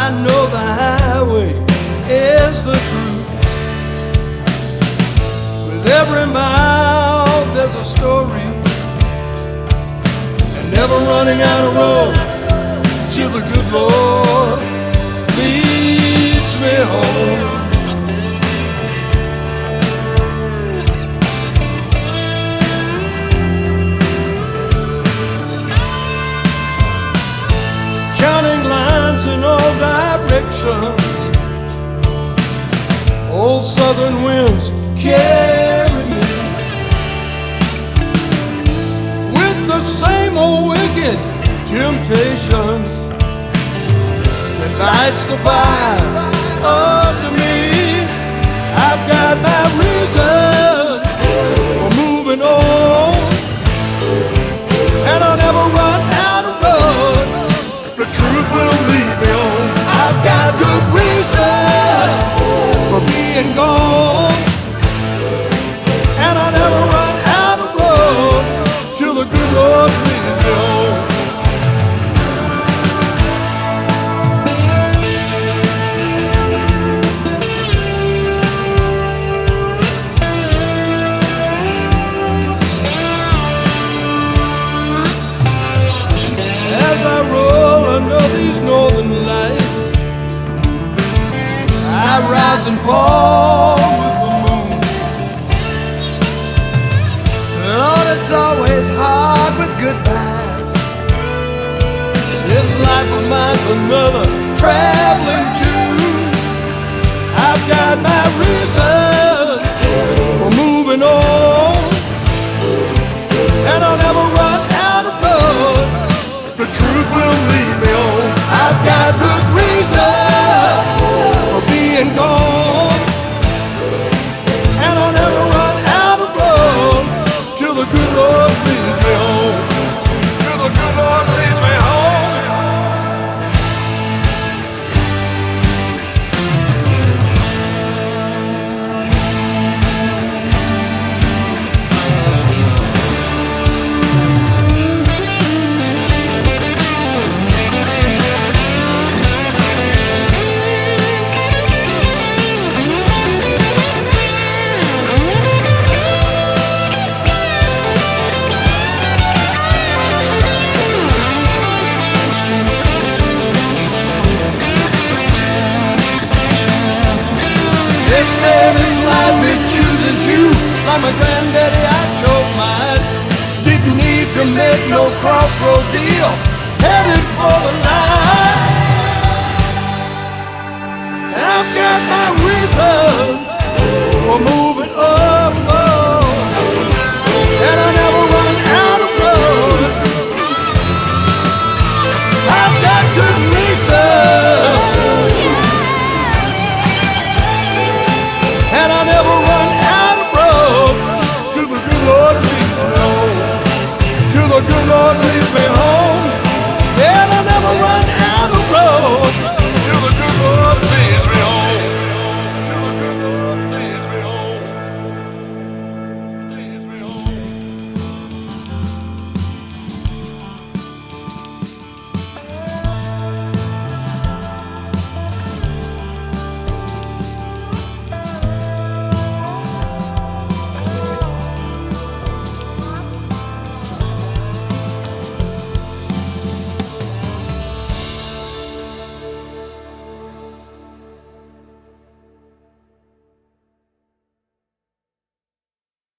I know the highway is the truth. With every mile there's a story, and never running out of road till the good Lord leads me home. Counting lines in all directions, old southern winds carry me, with the same old wicked temptations that lights the fire under me. I've got my reason for moving on, and I'll never run out of road. The truth will lead me on. I've got good reason for being gone, and I'll never run out of road till the good Lord leads me on. As I roll under these northern lights, I rise and fall with the moon. Lord, it's always hard with goodbyes. This life of mine's another traveling tune. I've got my reason for moving on, and I'll never run out of road. The truth will lead me on. I've got good reason for being gone, and I'll never run out of road till the good Lord leads me home. Till the good Lord leads me home. They say this life it chooses you. Like my granddaddy, I chose mine. Didn't need to make no crossroads deal. Headed for the line.